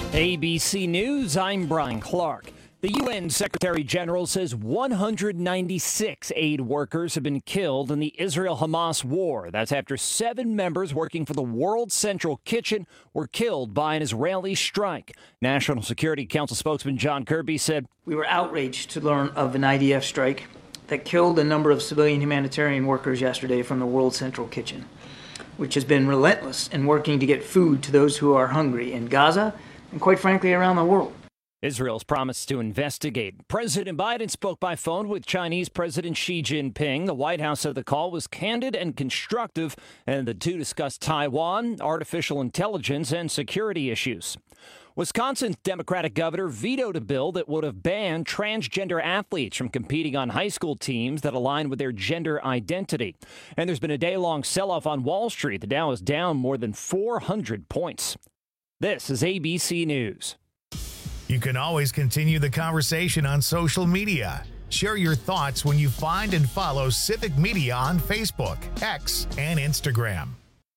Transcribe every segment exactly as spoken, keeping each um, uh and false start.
A B C News, I'm Brian Clark. The U N Secretary General says one hundred ninety-six aid workers have been killed in the Israel-Hamas war. That's after seven members working for the World Central Kitchen were killed by an Israeli strike. National Security Council spokesman John Kirby said, "We were outraged to learn of an I D F strike that killed a number of civilian humanitarian workers yesterday from the World Central Kitchen, which has been relentless in working to get food to those who are hungry in Gaza and, quite frankly, around the world." Israel's promised to investigate. President Biden spoke by phone with Chinese President Xi Jinping. The White House said the call was candid and constructive, and the two discussed Taiwan, artificial intelligence, and security issues. Wisconsin's Democratic governor vetoed a bill that would have banned transgender athletes from competing on high school teams that align with their gender identity. And there's been a day-long sell-off on Wall Street. The Dow is down more than four hundred points. This is A B C News. You can always continue the conversation on social media. Share your thoughts when you find and follow Civic Media on Facebook, X, and Instagram.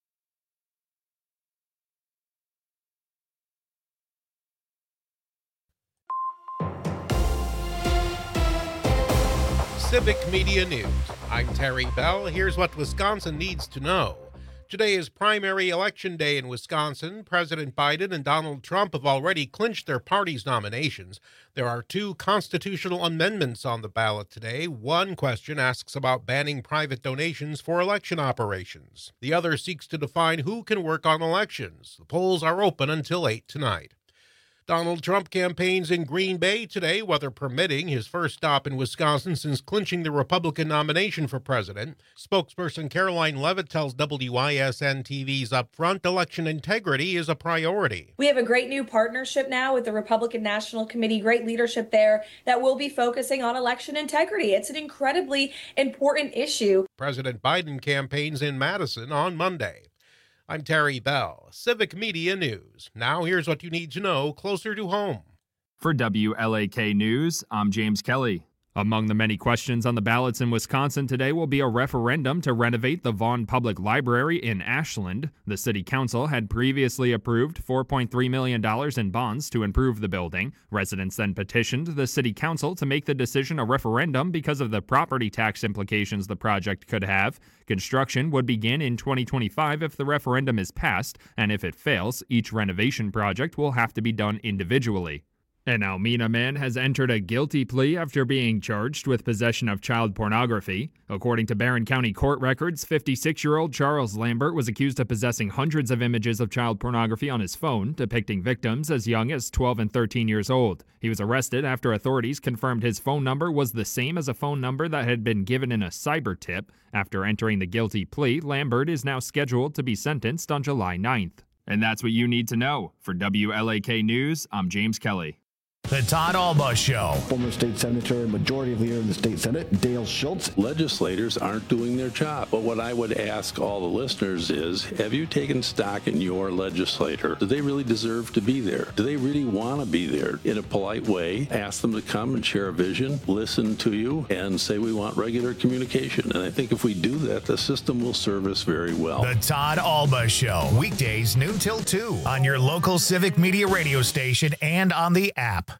Civic Media News. I'm Terry Bell. Here's what Wisconsin needs to know. Today is primary election day in Wisconsin. President Biden and Donald Trump have already clinched their party's nominations. There are two constitutional amendments on the ballot today. One question asks about banning private donations for election operations. The other seeks to define who can work on elections. The polls are open until eight tonight. Donald Trump campaigns in Green Bay today, weather permitting, his first stop in Wisconsin since clinching the Republican nomination for president. Spokesperson Caroline Levitt tells W I S N T V's Upfront election integrity is a priority. We have a great new partnership now with the Republican National Committee, great leadership there that will be focusing on election integrity. It's an incredibly important issue. President Biden campaigns in Madison on Monday. I'm Terry Bell, Civic Media News. Now here's what you need to know closer to home. For W L A K News, I'm James Kelly. Among the many questions on the ballots in Wisconsin today will be a referendum to renovate the Vaughn Public Library in Ashland. The city council had previously approved four point three million dollars in bonds to improve the building. Residents then petitioned the city council to make the decision a referendum because of the property tax implications the project could have. Construction would begin in twenty twenty-five if the referendum is passed, and if it fails, each renovation project will have to be done individually. An Almena man has entered a guilty plea after being charged with possession of child pornography. According to Barron County court records, fifty-six-year-old Charles Lambert was accused of possessing hundreds of images of child pornography on his phone, depicting victims as young as twelve and thirteen years old. He was arrested after authorities confirmed his phone number was the same as a phone number that had been given in a cyber tip. After entering the guilty plea, Lambert is now scheduled to be sentenced on July ninth. And that's what you need to know. For W L A K News, I'm James Kelly. The Todd Alba Show. Former state senator and majority leader in the state senate, Dale Schultz. Legislators aren't doing their job. But what I would ask all the listeners is, have you taken stock in your legislator? Do they really deserve to be there? Do they really want to be there? In a polite way, ask them to come and share a vision, listen to you, and say we want regular communication. And I think if we do that, the system will serve us very well. The Todd Alba Show. Weekdays noon till two on your local Civic Media radio station and on the app.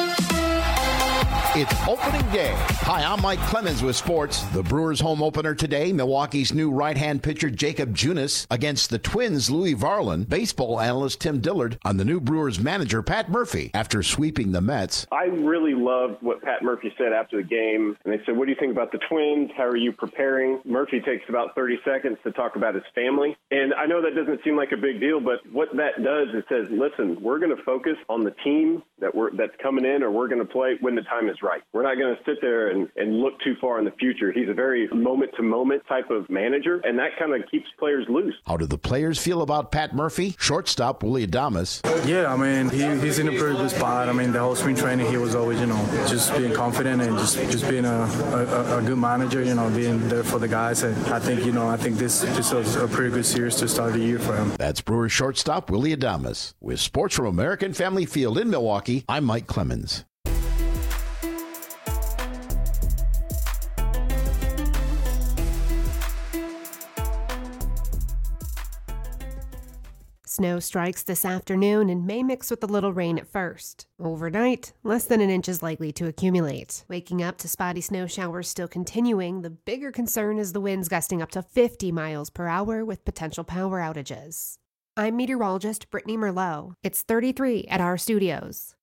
It's opening day. Hi, I'm Mike Clemens with sports. The Brewers home opener today, Milwaukee's new right-hand pitcher Jacob Junis against the Twins' Louis Varland. Baseball analyst Tim Dillard on the new Brewers manager Pat Murphy after sweeping the Mets. I really loved what Pat Murphy said after the game. And they said, what do you think about the Twins? How are you preparing? Murphy takes about thirty seconds to talk about his family. And I know that doesn't seem like a big deal, but what that does is says, listen, we're going to focus on the team that we're that's coming in, or we're going to play when the time is right. We're not going to sit there and, and look too far in the future. He's a very moment-to-moment type of manager, and that kind of keeps players loose. How do the players feel about Pat Murphy? Shortstop Willie Adames. Yeah, I mean, he, he's in a pretty good spot. I mean, the whole spring training, he was always, you know, just being confident and just, just being a, a, a good manager, you know, being there for the guys. And I think, you know, I think this, this was a pretty good series to start the year for him. That's Brewers shortstop Willie Adames. With sports from American Family Field in Milwaukee, I'm Mike Clemens. Snow strikes this afternoon and may mix with a little rain at first. Overnight, less than an inch is likely to accumulate. Waking up to spotty snow showers still continuing, the bigger concern is the winds gusting up to fifty miles per hour with potential power outages. I'm meteorologist Brittany Merlot. It's thirty-three at our studios.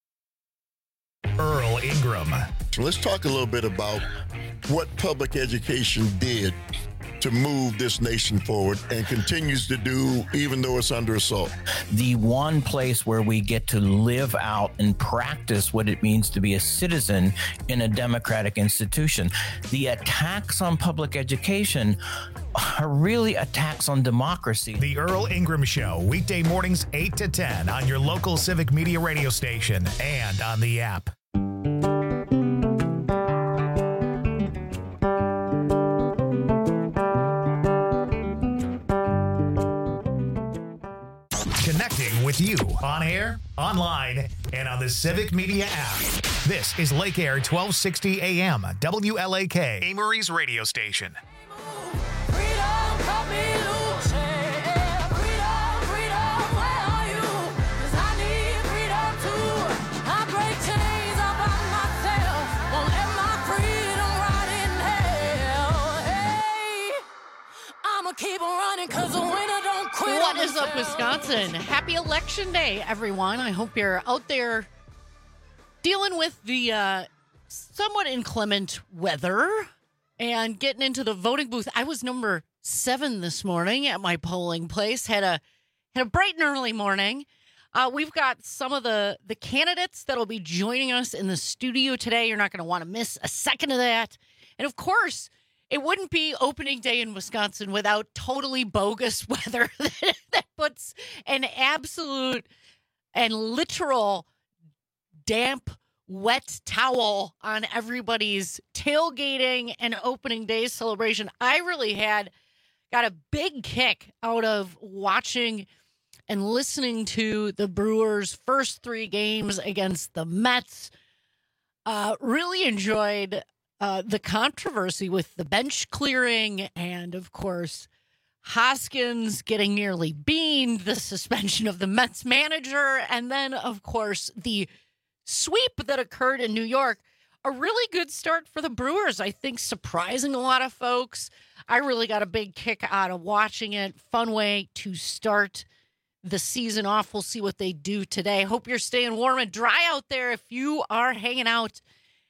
Earl Ingram. So let's talk a little bit about what public education did to move this nation forward and continues to do even though it's under assault. The one place where we get to live out and practice what it means to be a citizen in a democratic institution. The attacks on public education are really attacks on democracy. The Earl Ingram Show, weekday mornings eight to ten on your local Civic Media radio station and on the app. Connecting with you on air, online, and on the Civic Media app. This is Lake Air twelve sixty A M, W L A K, Amory's radio station. Keep on running because the winner don't quit. What is up, Wisconsin? Happy Election Day, everyone. I hope you're out there dealing with the uh, somewhat inclement weather and getting into the voting booth. I was number seven this morning at my polling place. Had a had a bright and early morning. Uh, we've got some of the, the candidates that will be joining us in the studio today. You're not going to want to miss a second of that. And, of course, it wouldn't be opening day in Wisconsin without totally bogus weather that puts an absolute and literal damp, wet towel on everybody's tailgating and opening day celebration. I really had got a big kick out of watching and listening to the Brewers' first three games against the Mets. Uh, really enjoyed Uh, the controversy with the bench clearing and, of course, Hoskins getting nearly beaned, the suspension of the Mets manager, and then, of course, the sweep that occurred in New York. A really good start for the Brewers, I think, surprising a lot of folks. I really got a big kick out of watching it. Fun way to start the season off. We'll see what they do today. Hope you're staying warm and dry out there if you are hanging out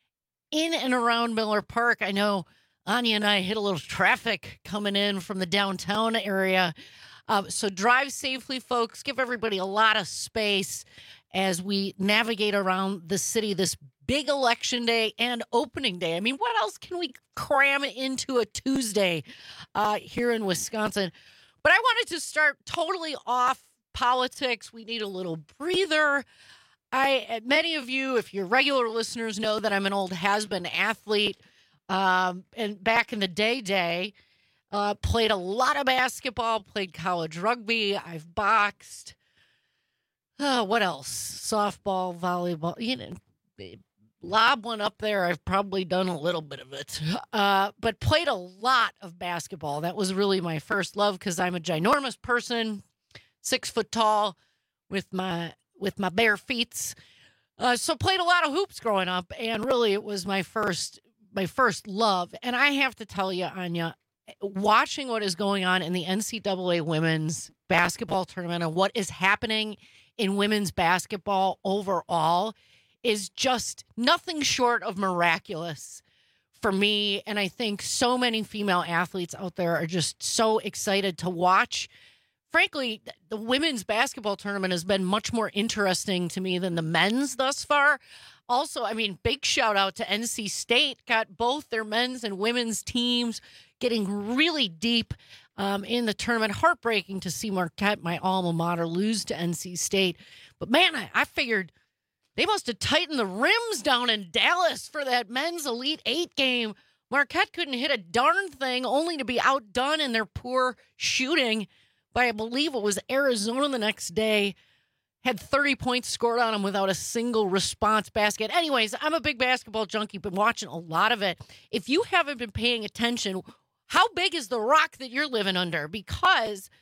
in and around Miller Park. I know Anya and I hit a little traffic coming in from the downtown area. Uh, so drive safely, folks. Give everybody a lot of space as we navigate around the city this big election day and opening day. I mean, what else can we cram into a Tuesday uh, here in Wisconsin? But I wanted to start totally off politics. We need a little breather. I, many of you, if you're regular listeners, know that I'm an old has-been athlete. Um, and back in the day, day, uh, played a lot of basketball, played college rugby. I've boxed. Uh, what else? Softball, volleyball. You know, lob one up there. I've probably done a little bit of it. Uh, but played a lot of basketball. That was really my first love because I'm a ginormous person, six foot tall, with my with my bare feet. Uh, so played a lot of hoops growing up, and really it was my first my first love. And I have to tell you, Anya, watching what is going on in the N C double A women's basketball tournament and what is happening in women's basketball overall is just nothing short of miraculous for me. And I think so many female athletes out there are just so excited to watch. Frankly, the women's basketball tournament has been much more interesting to me than the men's thus far. Also, I mean, big shout out to N C State. Got both their men's and women's teams getting really deep um, in the tournament. Heartbreaking to see Marquette, my alma mater, lose to N C State. But man, I, I figured they must have tightened the rims down in Dallas for that men's Elite Eight game. Marquette couldn't hit a darn thing, only to be outdone in their poor shooting by, I believe it was Arizona the next day. Had thirty points scored on them without a single response basket. Anyways, I'm a big basketball junkie, been watching a lot of it. If you haven't been paying attention, how big is the rock that you're living under? Because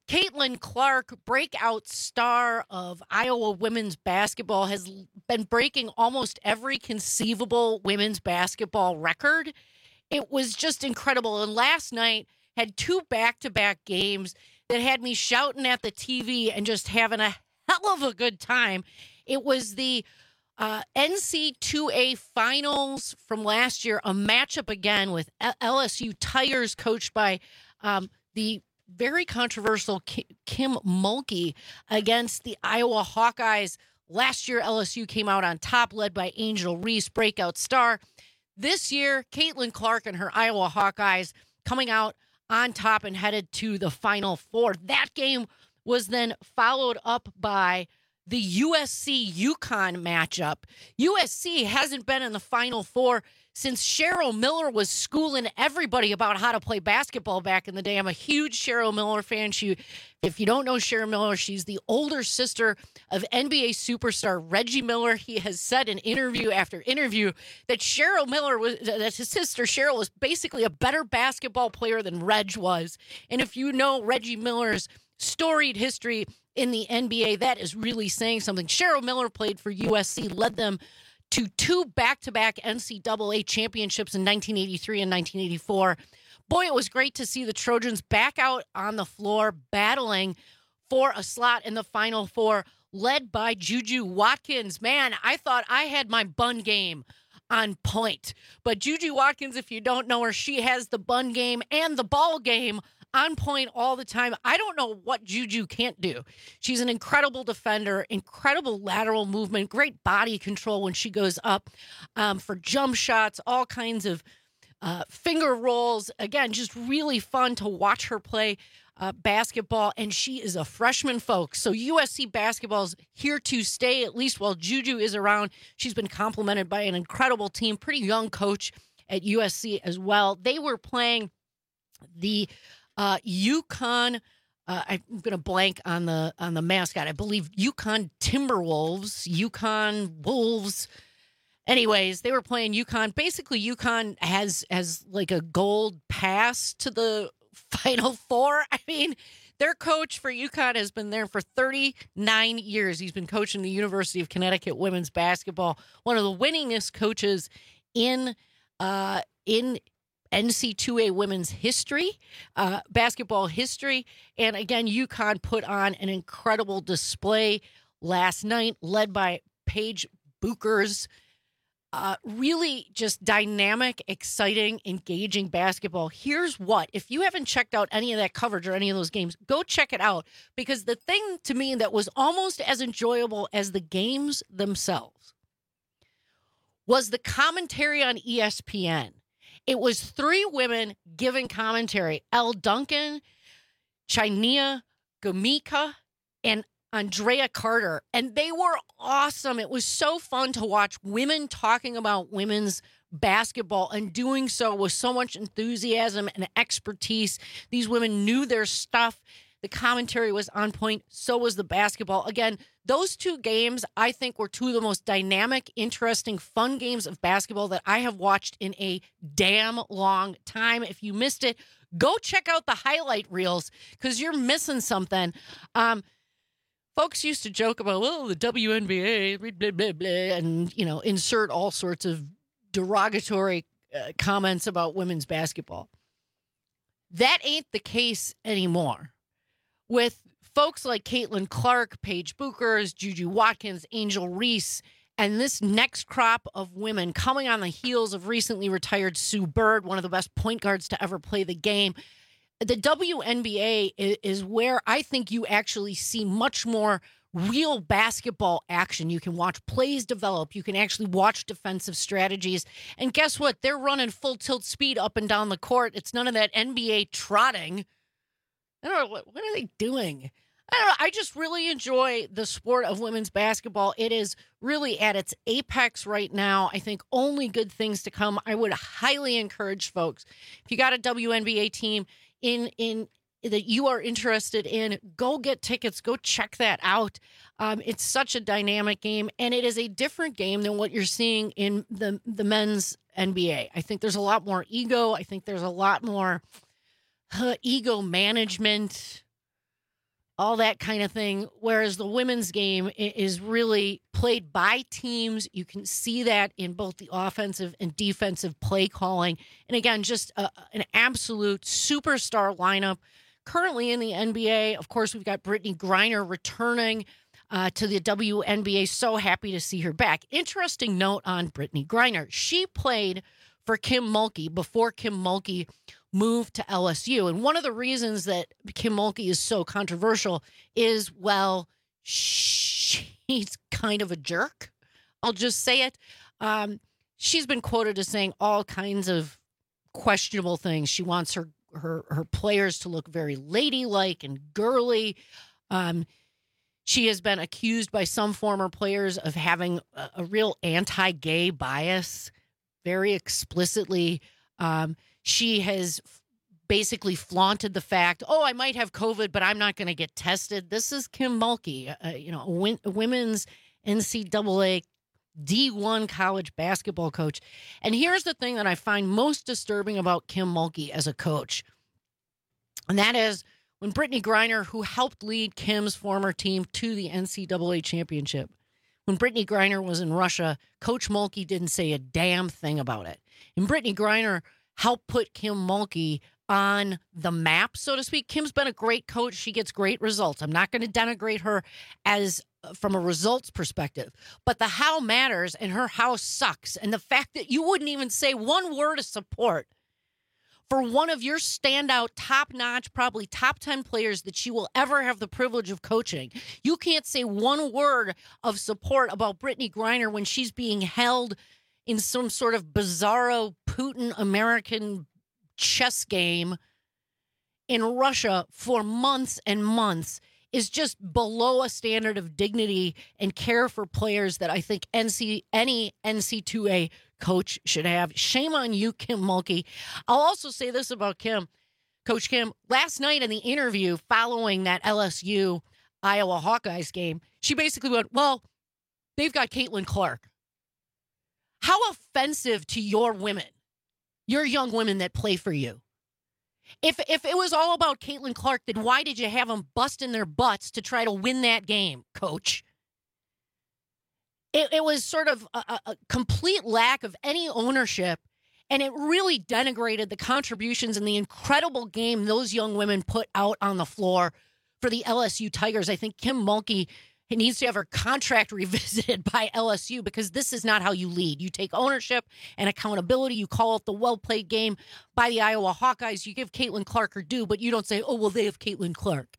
Caitlin Clark, breakout star of Iowa women's basketball, has been breaking almost every conceivable women's basketball record. It was just incredible. And last night had two back-to-back games that had me shouting at the T V and just having a hell of a good time. It was the uh, N C two A finals from last year, a matchup again with L S U Tigers, coached by um, the very controversial Kim Mulkey, against the Iowa Hawkeyes. Last year, L S U came out on top, led by Angel Reese, breakout star. This year, Caitlin Clark and her Iowa Hawkeyes coming out on top and headed to the Final Four. That game was then followed up by the U S C UConn matchup. U S C hasn't been in the Final Four since Cheryl Miller was schooling everybody about how to play basketball back in the day. I'm a huge Cheryl Miller fan. She, if you don't know Cheryl Miller, she's the older sister of N B A superstar Reggie Miller. He has said in interview after interview that Cheryl Miller was, that his sister Cheryl was basically a better basketball player than Reg was. And if you know Reggie Miller's storied history in the N B A, that is really saying something. Cheryl Miller played for U S C, led them to two back-to-back N C double A championships in nineteen eighty-three and nineteen eighty-four. Boy, it was great to see the Trojans back out on the floor battling for a slot in the Final Four, led by Juju Watkins. Man, I thought I had my bun game on point. But Juju Watkins, if you don't know her, she has the bun game and the ball game on point all the time. I don't know what Juju can't do. She's an incredible defender, incredible lateral movement, great body control when she goes up um, for jump shots, all kinds of uh, finger rolls. Again, just really fun to watch her play uh, basketball. And she is a freshman, folks. So U S C basketball is here to stay, at least while Juju is around. She's been complimented by an incredible team, pretty young coach at U S C as well. They were playing the Uh, UConn, uh, I'm going to blank on the on the mascot. I believe UConn Timberwolves, UConn Wolves. Anyways, they were playing UConn. Basically, UConn has has like a gold pass to the Final Four. I mean, their coach for UConn has been there for thirty-nine years. He's been coaching the University of Connecticut women's basketball, one of the winningest coaches in uh, in. N C two A women's history, uh, basketball history. And again, UConn put on an incredible display last night, led by Paige Buchers. Uh, really just dynamic, exciting, engaging basketball. Here's what, if you haven't checked out any of that coverage or any of those games, go check it out. Because the thing to me that was almost as enjoyable as the games themselves was the commentary on E S P N. It was three women giving commentary: Elle Duncan, Chania Gomika, and Andrea Carter. And they were awesome. It was so fun to watch women talking about women's basketball and doing so with so much enthusiasm and expertise. These women knew their stuff. The commentary was on point. So was the basketball. Again, those two games, I think, were two of the most dynamic, interesting, fun games of basketball that I have watched in a damn long time. If you missed it, go check out the highlight reels because you're missing something. Um, folks used to joke about, well, the W N B A, blah, blah, blah, blah, and, you know, insert all sorts of derogatory uh, comments about women's basketball. That ain't the case anymore. With folks like Caitlin Clark, Paige Buchers, Juju Watkins, Angel Reese, and this next crop of women coming on the heels of recently retired Sue Bird, one of the best point guards to ever play the game. The W N B A is where I think you actually see much more real basketball action. You can watch plays develop. You can actually watch defensive strategies. And guess what? They're running full tilt speed up and down the court. It's none of that N B A trotting. I don't know. What, what are they doing? I don't know. I just really enjoy the sport of women's basketball. It is really at its apex right now. I think only good things to come. I would highly encourage folks, if you got a W N B A team in in that you are interested in, go get tickets. Go check that out. Um, it's such a dynamic game, and it is a different game than what you're seeing in the the men's N B A. I think there's a lot more ego. I think there's a lot more uh, ego management. all that kind of thing, whereas the women's game is really played by teams. You can see that in both the offensive and defensive play calling. And again, just a, an absolute superstar lineup. Currently in the N B A, of course, we've got Brittney Griner returning uh, to the W N B A. So happy to see her back. Interesting note on Brittney Griner. She played for Kim Mulkey before Kim Mulkey moved to L S U. And one of the reasons that Kim Mulkey is so controversial is, well, she's kind of a jerk. I'll just say it. Um, she's been quoted as saying all kinds of questionable things. She wants her her her players to look very ladylike and girly. Um, she has been accused by some former players of having a, a real anti-gay bias, very explicitly. Um, She has basically flaunted the fact, oh, I might have COVID, but I'm not going to get tested. This is Kim Mulkey, uh, you know, a, win- a women's N C double A D one college basketball coach. And here's the thing that I find most disturbing about Kim Mulkey as a coach. And that is when Brittney Griner, who helped lead Kim's former team to the N C double A championship, when Brittney Griner was in Russia, Coach Mulkey didn't say a damn thing about it. And Brittney Griner help put Kim Mulkey on the map, so to speak. Kim's been a great coach. She gets great results. I'm not going to denigrate her as uh, from a results perspective, but the how matters, and her how sucks. And the fact that you wouldn't even say one word of support for one of your standout, top-notch, probably top ten players that you will ever have the privilege of coaching. You can't say one word of support about Brittney Griner when she's being held in some sort of bizarro Putin-American chess game in Russia for months and months is just below a standard of dignity and care for players that I think N C any N C double A coach should have. Shame on you, Kim Mulkey. I'll also say this about Kim. Coach Kim, last night in the interview following that L S U Iowa Hawkeyes game, she basically went, well, they've got Caitlin Clark. How offensive to your women, your young women that play for you. If if it was all about Caitlin Clark, then why did you have them busting their butts to try to win that game, Coach? It, it was sort of a, a complete lack of any ownership, and it really denigrated the contributions and the incredible game those young women put out on the floor for the L S U Tigers. I think Kim Mulkey needs to have her contract revisited by L S U, because this is not how you lead. You take ownership and accountability. You call out the well-played game by the Iowa Hawkeyes. You give Caitlin Clark her due, but you don't say, oh, well, they have Caitlin Clark.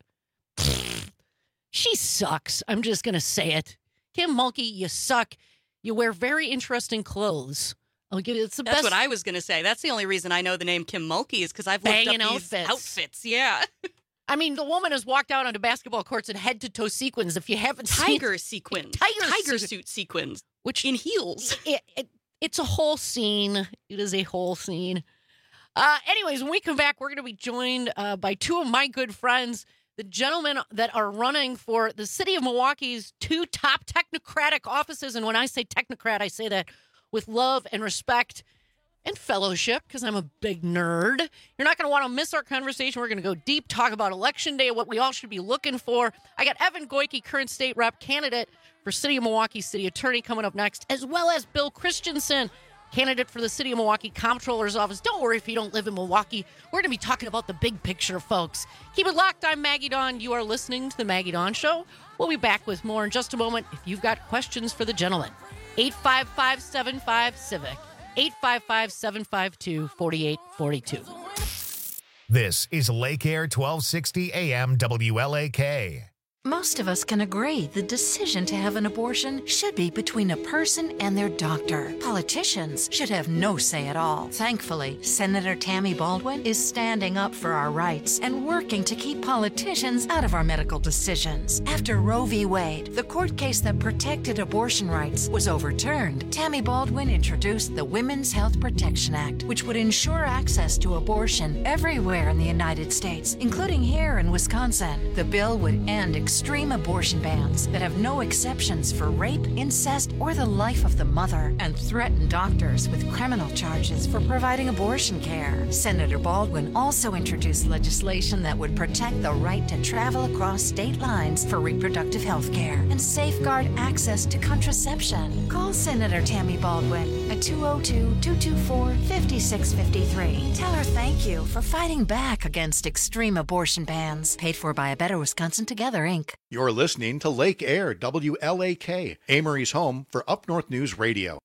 She sucks. I'm just going to say it. Kim Mulkey, you suck. You wear very interesting clothes. I'll give you, it's the That's best. what I was going to say. That's the only reason I know the name Kim Mulkey is because I've looked Banging up these outfits. outfits. Yeah. I mean, the woman has walked out onto basketball courts in head-to-toe sequins. If you haven't seen Tiger sequins. Tiger, Tiger se- suit sequins. Which in heels. It, it, it's a whole scene. It is a whole scene. Uh, anyways, when we come back, we're going to be joined uh, by two of my good friends, the gentlemen that are running for the city of Milwaukee's two top technocratic offices. And when I say technocrat, I say that with love and respect and fellowship, because I'm a big nerd. You're not going to want to miss our conversation. We're going to go deep, talk about Election Day, what we all should be looking for. I got Evan Goyke, current state rep candidate for City of Milwaukee City Attorney, coming up next, as well as Bill Christensen, candidate for the City of Milwaukee Comptroller's Office. Don't worry if you don't live in Milwaukee. We're going to be talking about the big picture, folks. Keep it locked. I'm Maggie Dawn. You are listening to The Maggie Dawn Show. We'll be back with more in just a moment. If you've got questions for the gentleman, eight five five, seven five, civic. eight five five, seven five two, four eight four two. This is Lake Air twelve sixty A M W L A K. Most of us can agree the decision to have an abortion should be between a person and their doctor. Politicians should have no say at all. Thankfully, Senator Tammy Baldwin is standing up for our rights and working to keep politicians out of our medical decisions. After Roe v. Wade, the court case that protected abortion rights, was overturned, Tammy Baldwin introduced the Women's Health Protection Act, which would ensure access to abortion everywhere in the United States, including here in Wisconsin. The bill would end extreme abortion bans that have no exceptions for rape, incest, or the life of the mother, and threaten doctors with criminal charges for providing abortion care. Senator Baldwin also introduced legislation that would protect the right to travel across state lines for reproductive health care and safeguard access to contraception. Call Senator Tammy Baldwin at two oh two, two two four, five six five three. Tell her thank you for fighting back against extreme abortion bans. Paid for by A Better Wisconsin Together, Incorporated. You're listening to Lake Air, W L A K, Amory's home for Up North News Radio.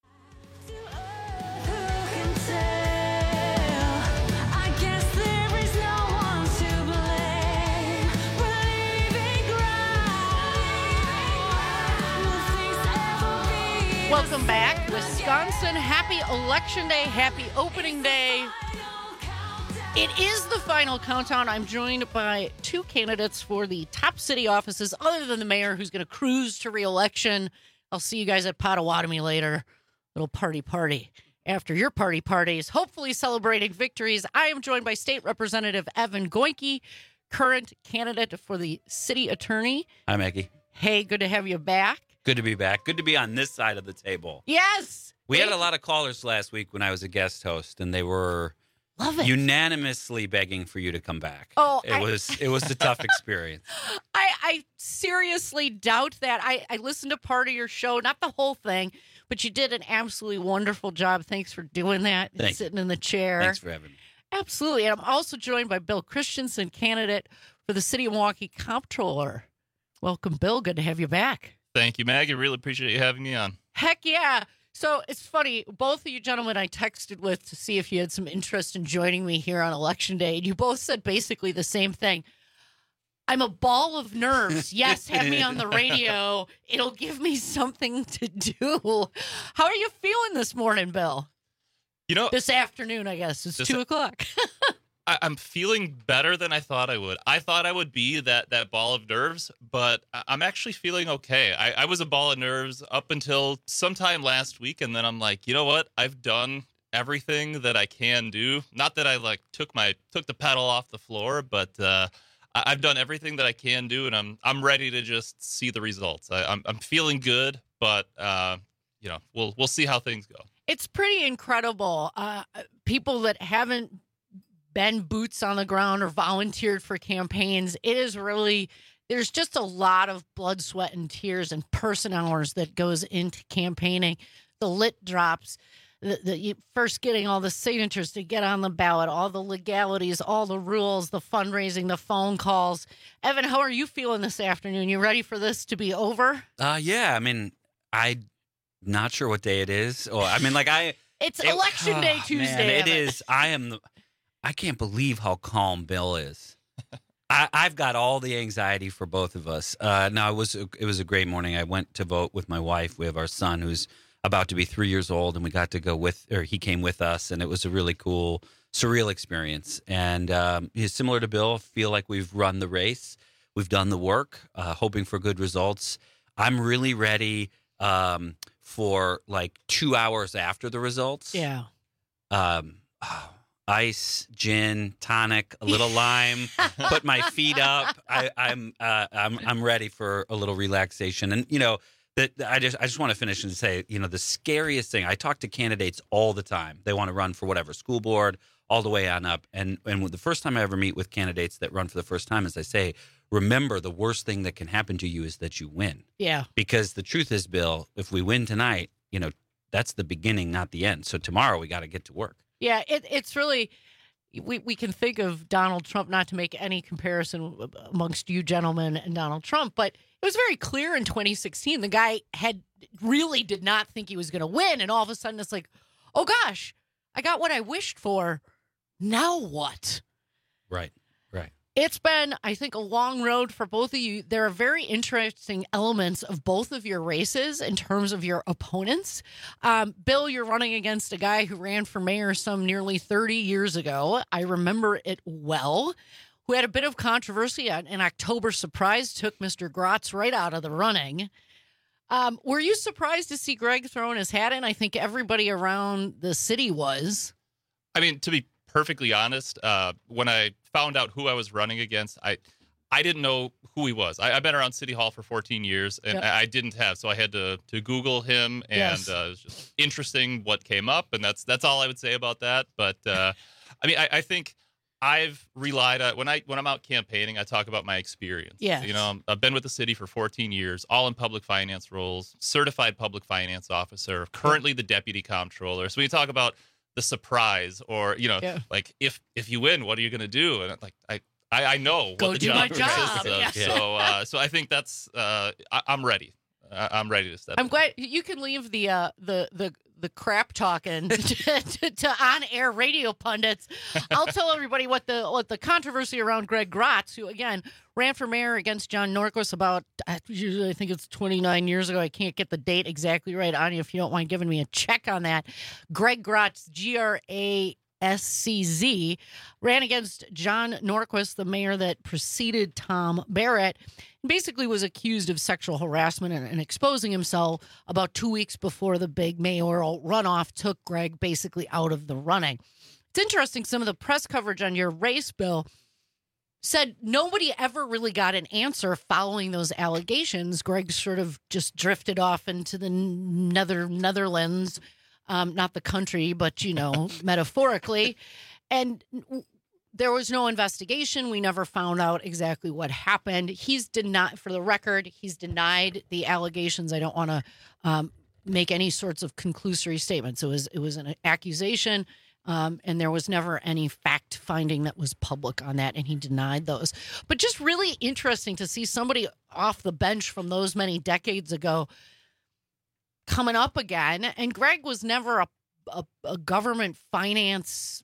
Welcome back, Wisconsin. Happy Election Day. Happy opening day. It is the final countdown. I'm joined by two candidates for the top city offices, other than the mayor, who's going to cruise to re-election. I'll see you guys at Potawatomi later. Little party party. After your party parties, hopefully celebrating victories. I am joined by State Representative Evan Goinke, current candidate for the city attorney. Hi, Maggie. Hey, good to have you back. Good to be back. Good to be on this side of the table. Yes. We had a lot of callers last week when I was a guest host, and they were Love it. unanimously begging for you to come back. Oh, it I, was it was a tough experience. I, I seriously doubt that. I, I listened to part of your show, not the whole thing, but you did an absolutely wonderful job. Thanks for doing that. Thank sitting you. in the chair. Thanks for having me. Absolutely. And I'm also joined by Bill Christensen, candidate for the City of Milwaukee Comptroller. Welcome, Bill. Good to have you back. Thank you, Maggie. Really appreciate you having me on. Heck yeah. So it's funny, both of you gentlemen I texted with to see if you had some interest in joining me here on Election Day, and you both said basically the same thing. I'm a ball of nerves. Yes, have me on the radio. It'll give me something to do. How are you feeling this morning, Bill? You know, this afternoon, I guess. It's two o'clock. I, I'm feeling better than I thought I would. I thought I would be that that ball of nerves, but I- I'm actually feeling okay. I, I was a ball of nerves up until sometime last week, and then I'm like, you know what? I've done everything that I can do. Not that I like took my took the pedal off the floor, but uh, I- I've done everything that I can do, and I'm I'm ready to just see the results. I, I'm I'm feeling good, but uh, you know, we'll we'll see how things go. It's pretty incredible. Uh, people that haven't been boots on the ground or volunteered for campaigns, it is really, there's just a lot of blood, sweat, and tears and person hours that goes into campaigning. The lit drops, the, the you first getting all the signatures to get on the ballot, all the legalities, all the rules, the fundraising, the phone calls. Evan, how are you feeling this afternoon? You ready for this to be over? Uh, yeah, I mean, I'm not sure what day it is. Or I mean, like I. It's it, Election oh, Day Tuesday. Man, it is. I am. The, I can't believe how calm Bill is. I, I've got all the anxiety for both of us. Uh, no, it was it was a great morning. I went to vote with my wife. We have our son who's about to be three years old, and we got to go with, or he came with us, and it was a really cool, surreal experience. And um, he's similar to Bill. Feel like we've run the race, we've done the work, uh, hoping for good results. I'm really ready um, for like two hours after the results. Yeah. Um. Oh, ice, gin, tonic, a little lime. Put my feet up. I, I'm uh, I'm I'm ready for a little relaxation. And you know, that I just I just want to finish and say, you know, the scariest thing. I talk to candidates all the time. They want to run for whatever school board, all the way on up. And and the first time I ever meet with candidates that run for the first time is I say, remember, the worst thing that can happen to you is that you win. Yeah. Because the truth is, Bill, if we win tonight, you know, that's the beginning, not the end. So tomorrow we got to get to work. Yeah, it, it's really, we, we can think of Donald Trump, not to make any comparison amongst you gentlemen and Donald Trump, but it was very clear in twenty sixteen, the guy had really did not think he was going to win. And all of a sudden it's like, oh gosh, I got what I wished for. Now what? Right, right. It's been, I think, a long road for both of you. There are very interesting elements of both of your races in terms of your opponents. Um, Bill, you're running against a guy who ran for mayor some nearly thirty years ago. I remember it well. Who had a bit of controversy. An October surprise took Mister Grotz right out of the running. Um, were you surprised to see Greg throwing his hat in? I think everybody around the city was. I mean, to be perfectly honest, uh, when I found out who I was running against, I I didn't know who he was. I, I've been around City Hall for fourteen years, and Yep. I, I didn't have, so I had to to Google him, and Yes. uh, it was just interesting what came up, and that's that's all I would say about that. But uh, I mean, I, I think I've relied on when I when I'm out campaigning, I talk about my experience. Yes. You know, I've been with the city for fourteen years, all in public finance roles, certified public finance officer, currently the deputy comptroller. So when you talk about the surprise, or you know, Yeah. like if if you win, what are you going to do? And like I. I, I know Go what the do job my consists job. of. Yeah. So, uh, so I think that's uh, I, I'm ready. I, I'm ready to step. I'm in. glad you can leave the uh, the the the crap talking to, to, to on air radio pundits. I'll tell everybody what the what the controversy around Greg Gratz, who again ran for mayor against John Norquist about I usually I think it's twenty-nine years ago. I can't get the date exactly right, Anya. If you don't mind giving me a check on that, Greg Gratz, G R A S C Z, ran against John Norquist, the mayor that preceded Tom Barrett, and basically was accused of sexual harassment and, and exposing himself about two weeks before the big mayoral runoff took Greg basically out of the running. It's interesting, some of the press coverage on your race, Bill, said nobody ever really got an answer following those allegations. Greg sort of just drifted off into the nether Netherlands. Um, not the country, but, you know, metaphorically. And there was no investigation. We never found out exactly what happened. He's denied, for the record, he's denied the allegations. I don't want to um, make any sorts of conclusory statements. It was, it was an accusation, um, and there was never any fact finding that was public on that, and he denied those. But just really interesting to see somebody off the bench from those many decades ago coming up again. And Greg was never a, a, a government finance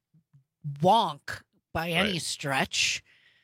wonk by any Right. stretch.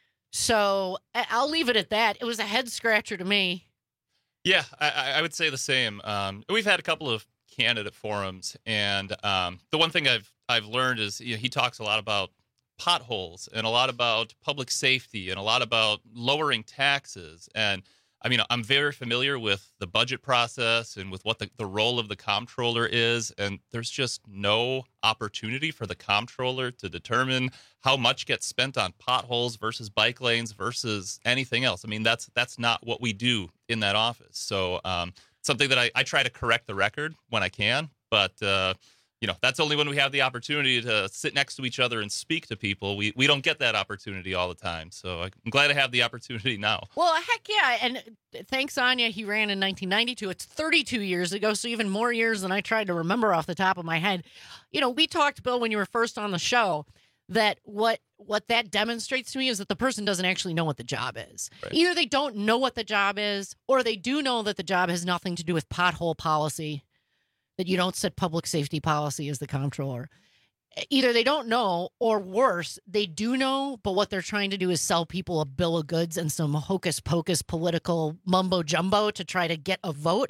So I- I'll leave it at that. It was a head scratcher to me. Yeah, I, I- I would say the same. Um, we've had a couple of candidate forums, and um, the one thing I've I've learned is you know, he talks a lot about potholes and a lot about public safety and a lot about lowering taxes. And I mean, I'm very familiar with the budget process and with what the, the role of the comptroller is. And there's just no opportunity for the comptroller to determine how much gets spent on potholes versus bike lanes versus anything else. I mean, that's that's not what we do in that office. So um, something that I, I try to correct the record when I can. But, uh, you know, that's only when we have the opportunity to sit next to each other and speak to people. We we don't get that opportunity all the time. So I'm glad to have the opportunity now. Well, heck yeah. And thanks, Anya. He ran in nineteen ninety-two. It's thirty-two years ago, so even more years than I tried to remember off the top of my head. You know, we talked, Bill, when you were first on the show, that what what that demonstrates to me is that the person doesn't actually know what the job is. Right. Either they don't know what the job is, or they do know that the job has nothing to do with pothole policy, that you don't set public safety policy as the comptroller. Either they don't know, or worse, they do know, but what they're trying to do is sell people a bill of goods and some hocus pocus political mumbo jumbo to try to get a vote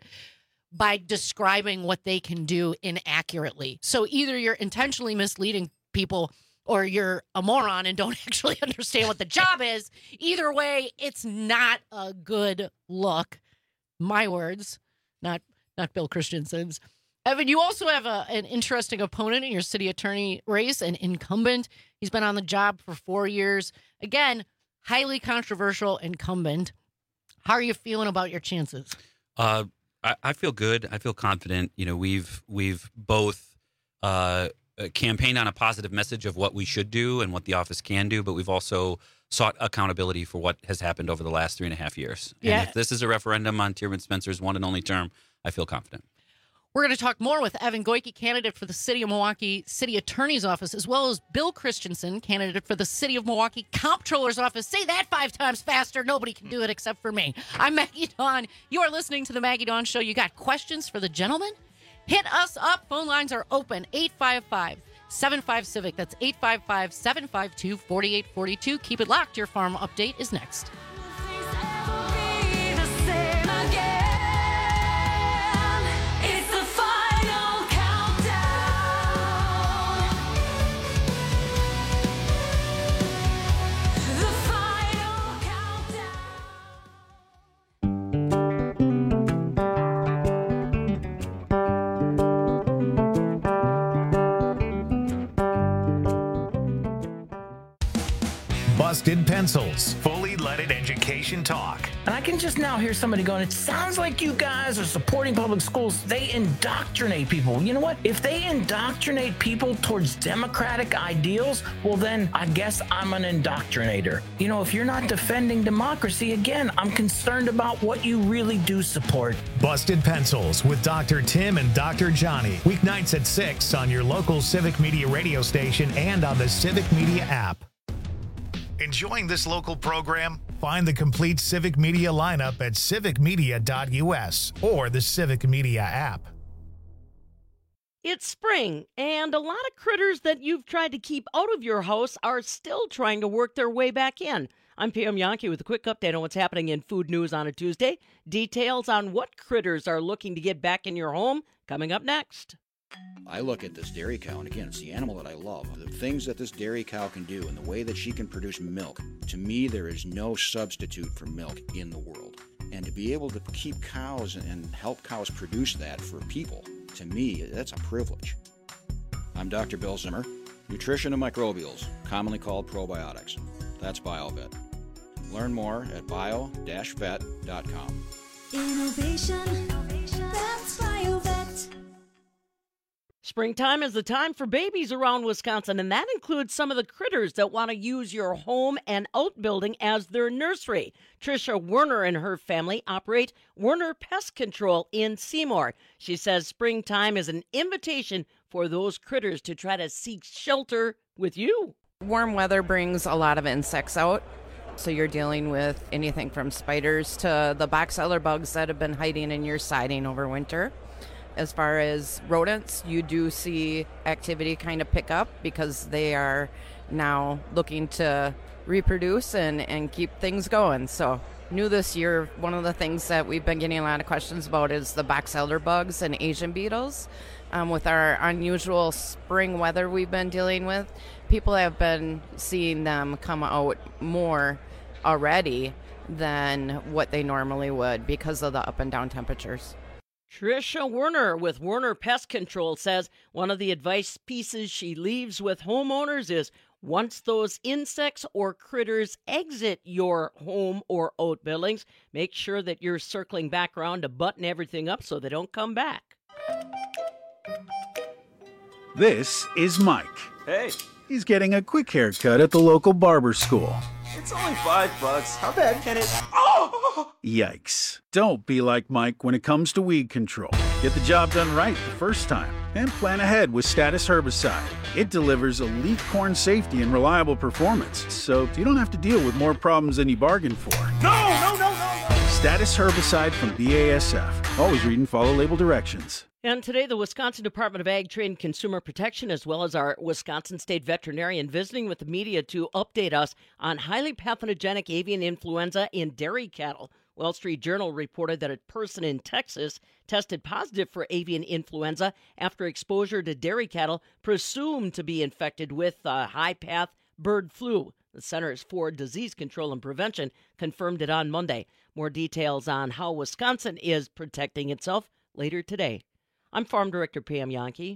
by describing what they can do inaccurately. So either you're intentionally misleading people or you're a moron and don't actually understand what the job is. Either way, it's not a good look. My words, not not Bill Christensen's. Evan, you also have a, an interesting opponent in your city attorney race, an incumbent. He's been on the job for four years. Again, highly controversial incumbent. How are you feeling about your chances? Uh, I, I feel good. I feel confident. You know, we've we've both uh, campaigned on a positive message of what we should do and what the office can do, but we've also sought accountability for what has happened over the last three and a half years. And Yeah. if this is a referendum on Tierman Spencer's one and only term, I feel confident. We're going to talk more with Evan Goyke, candidate for the City of Milwaukee City Attorney's Office, as well as Bill Christensen, candidate for the City of Milwaukee Comptroller's Office. Say that five times faster. Nobody can do it except for me. I'm Maggie Dawn. You are listening to The Maggie Dawn Show. You got questions for the gentleman? Hit us up. Phone lines are open. eight five five, seven five, Civic. That's eight five five, seven five two, four eight four two. Keep it locked. Your farm update is next. Busted Pencils, fully let Undivided education talk. And I can just now hear somebody going, it sounds like you guys are supporting public schools. They indoctrinate people. You know what? If they indoctrinate people towards democratic ideals, well, then I guess I'm an indoctrinator. You know, if you're not defending democracy, again, I'm concerned about what you really do support. Busted Pencils with Doctor Tim and Doctor Johnny. Weeknights at six on your local Civic Media radio station and on the Civic Media app. Enjoying this local program? Find the complete Civic Media lineup at civic media dot u s or the Civic Media app. It's spring, and a lot of critters that you've tried to keep out of your house are still trying to work their way back in. I'm Pam Yankee with a quick update on what's happening in food news on a Tuesday. Details on what critters are looking to get back in your home coming up next. I look at this dairy cow, and again, it's the animal that I love. The things that this dairy cow can do and the way that she can produce milk, to me, there is no substitute for milk in the world. And to be able to keep cows and help cows produce that for people, to me, that's a privilege. I'm Doctor Bill Zimmer, nutrition and microbials, commonly called probiotics. That's BioVet. Learn more at bio dash vet dot com. Innovation, that's BioVet. Springtime is the time for babies around Wisconsin, and that includes some of the critters that want to use your home and outbuilding as their nursery. Tricia Werner and her family operate Werner Pest Control in Seymour. She says springtime is an invitation for those critters to try to seek shelter with you. Warm weather brings a lot of insects out. So you're dealing with anything from spiders to the box elder bugs that have been hiding in your siding over winter. As far as rodents, you do see activity kind of pick up because they are now looking to reproduce and, and keep things going. So new this year, one of the things that we've been getting a lot of questions about is the box elder bugs and Asian beetles. Um, with our unusual spring weather we've been dealing with, people have been seeing them come out more already than what they normally would because of the up and down temperatures. Tricia Werner with Werner Pest Control says one of the advice pieces she leaves with homeowners is once those insects or critters exit your home or outbuildings, make sure that you're circling back around to button everything up so they don't come back. This is Mike. Hey. He's getting a quick haircut at the local barber school. It's only five bucks. How bad can it... Oh! Yikes. Don't be like Mike when it comes to weed control. Get the job done right the first time and plan ahead with Status Herbicide. It delivers elite corn safety and reliable performance, so you don't have to deal with more problems than you bargained for. No, no, no, no, no! Status Herbicide from B A S F. Always read and follow label directions. And today, the Wisconsin Department of Ag, Trade, and Consumer Protection, as well as our Wisconsin State Veterinarian, visiting with the media to update us on highly pathogenic avian influenza in dairy cattle. Wall Street Journal reported that a person in Texas tested positive for avian influenza after exposure to dairy cattle presumed to be infected with uh, high-path bird flu. The Centers for Disease Control and Prevention confirmed it on Monday. More details on how Wisconsin is protecting itself later today. I'm Farm Director Pam Yankee.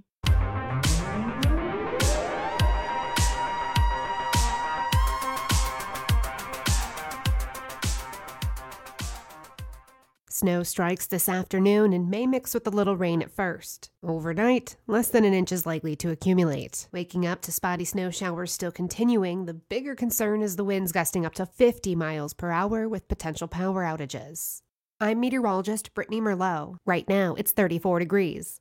Snow strikes this afternoon and may mix with a little rain at first. Overnight, less than an inch is likely to accumulate. Waking up to spotty snow showers still continuing, the bigger concern is the winds gusting up to fifty miles per hour with potential power outages. I'm meteorologist Brittany Merlot. Right now, it's thirty-four degrees.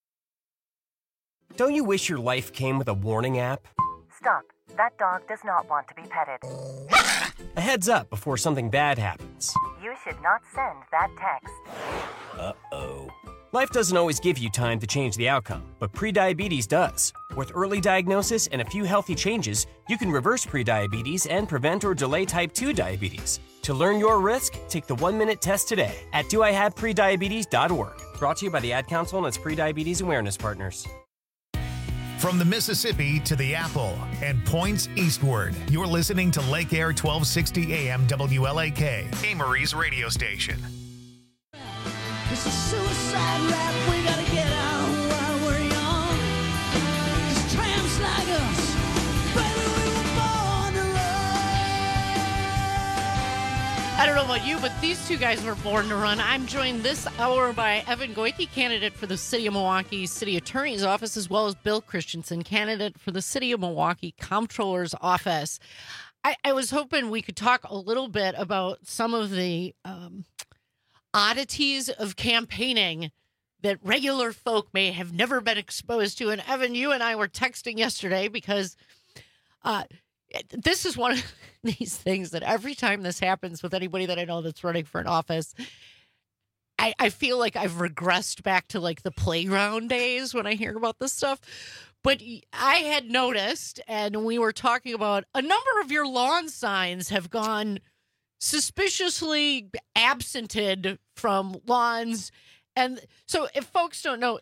Don't you wish your life came with a warning app? Stop. That dog does not want to be petted. A heads up before something bad happens. You should not send that text. Uh-oh. Life doesn't always give you time to change the outcome, but prediabetes does. With early diagnosis and a few healthy changes, you can reverse prediabetes and prevent or delay type two diabetes. To learn your risk, take the one-minute test today at do I have prediabetes dot org. Brought to you by the Ad Council and its Prediabetes Awareness Partners. From the Mississippi to the Apple and points eastward, you're listening to Lake Air twelve sixty A M W L A K, Amory's radio station. It's a suicide rap, we gotta get out while we're young. 'Cause tramps like us, baby, we were born to run. I don't know about you, but these two guys were born to run. I'm joined this hour by Evan Goyke, candidate for the City of Milwaukee City Attorney's Office, as well as Bill Christensen, candidate for the City of Milwaukee Comptroller's Office. I, I was hoping we could talk a little bit about some of the um, oddities of campaigning that regular folk may have never been exposed to. And Evan, you and I were texting yesterday because uh, this is one of these things that every time this happens with anybody that I know that's running for an office, I, I feel like I've regressed back to like the playground days when I hear about this stuff. But I had noticed, and we were talking about, a number of your lawn signs have gone suspiciously absented from lawns. And so if folks don't know,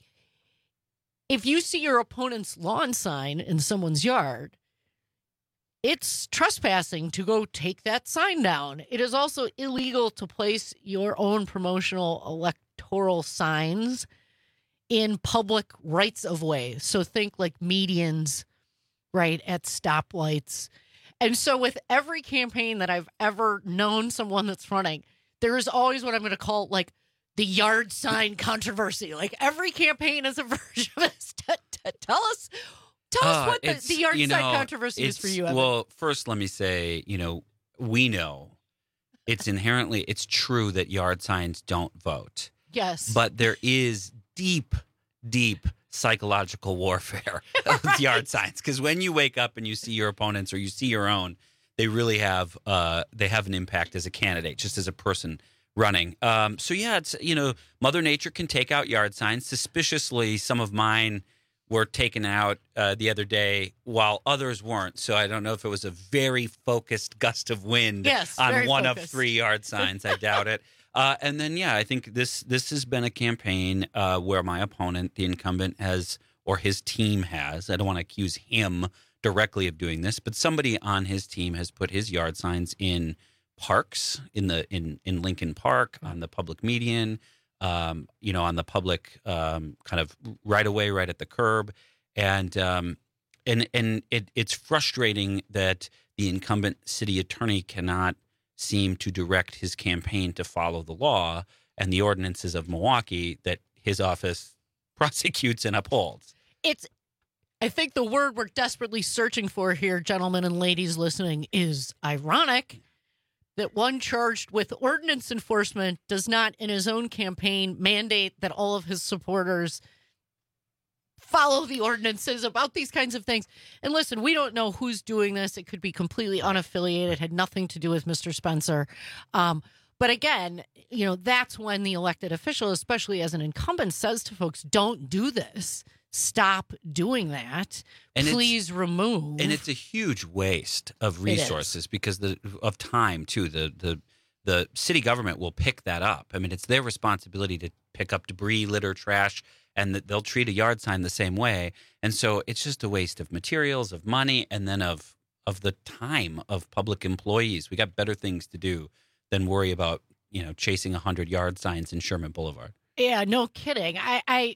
if you see your opponent's lawn sign in someone's yard, it's trespassing to go take that sign down. It is also illegal to place your own promotional electoral signs in public rights of way. So think like medians, right, at stoplights. And so with every campaign that I've ever known someone that's running, there is always what I'm going to call like the yard sign controversy. Like every campaign is a version of this. Tell us, tell us Uh, what the, it's, the yard you sign know, controversy is for you, Evan. Well, first, let me say, you know, we know it's inherently, it's true that yard signs don't vote. Yes. But there is deep, deep psychological warfare with right. yard signs. Because when you wake up and you see your opponents or you see your own, they really have, uh, they have an impact as a candidate, just as a person running. Um, so, yeah, it's, you know, Mother Nature can take out yard signs. Suspiciously, some of mine were taken out uh, the other day while others weren't. So I don't know if it was a very focused gust of wind yes, on one focused. of three yard signs. I doubt it. Uh, and then, yeah, I think this this has been a campaign uh, where my opponent, the incumbent, has, or his team has, I don't want to accuse him directly of doing this, but somebody on his team has put his yard signs in parks, in the in, in Lincoln Park, on the public median, Um, you know, on the public um, kind of right away, right at the curb, and um, and and it, it's frustrating that the incumbent city attorney cannot seem to direct his campaign to follow the law and the ordinances of Milwaukee that his office prosecutes and upholds. It's, I think the word we're desperately searching for here, gentlemen and ladies listening, is ironic. That one charged with ordinance enforcement does not, in his own campaign, mandate that all of his supporters follow the ordinances about these kinds of things. And listen, we don't know who's doing this. It could be completely unaffiliated, had nothing to do with Mister Spencer. Um, but again, you know, that's when the elected official, especially as an incumbent, says to folks, don't do this. Stop doing that. And Please remove. And it's a huge waste of resources because the of time too. The the the city government will pick that up. I mean, it's their responsibility to pick up debris, litter, trash, and they'll treat a yard sign the same way. And so it's just a waste of materials, of money, and then of of the time of public employees. We got better things to do than worry about, you know, chasing a hundred yard signs in Sherman Boulevard. Yeah, no kidding. I. I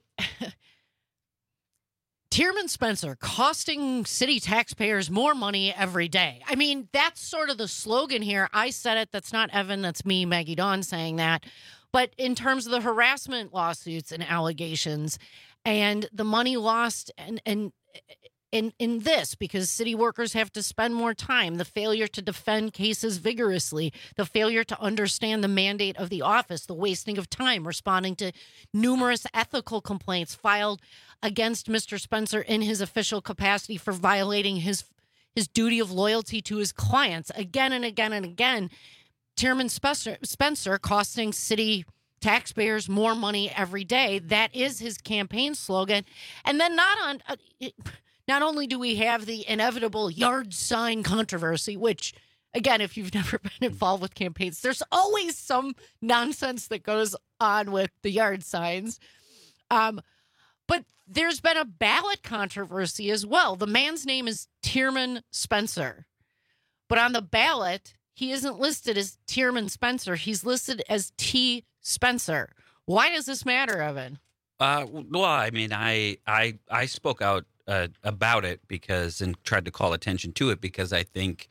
Tierman Spencer costing city taxpayers more money every day. I mean, that's sort of the slogan here. I said it. That's not Evan. That's me, Maggie Dawn, saying that. But in terms of the harassment lawsuits and allegations and the money lost and and in in this, because city workers have to spend more time, the failure to defend cases vigorously, the failure to understand the mandate of the office, the wasting of time responding to numerous ethical complaints filed against Mister Spencer in his official capacity for violating his his duty of loyalty to his clients again and again and again. Chairman Spencer, Spencer costing city taxpayers more money every day. That is his campaign slogan. And then not on... Uh, it, Not only do we have the inevitable yard sign controversy, which, again, if you've never been involved with campaigns, there's always some nonsense that goes on with the yard signs. Um, but there's been a ballot controversy as well. The man's name is Tierman Spencer. But on the ballot, he isn't listed as Tierman Spencer. He's listed as T. Spencer. Why does this matter, Evan? Uh, well, I mean, I I I spoke out uh, about it because and tried to call attention to it because I think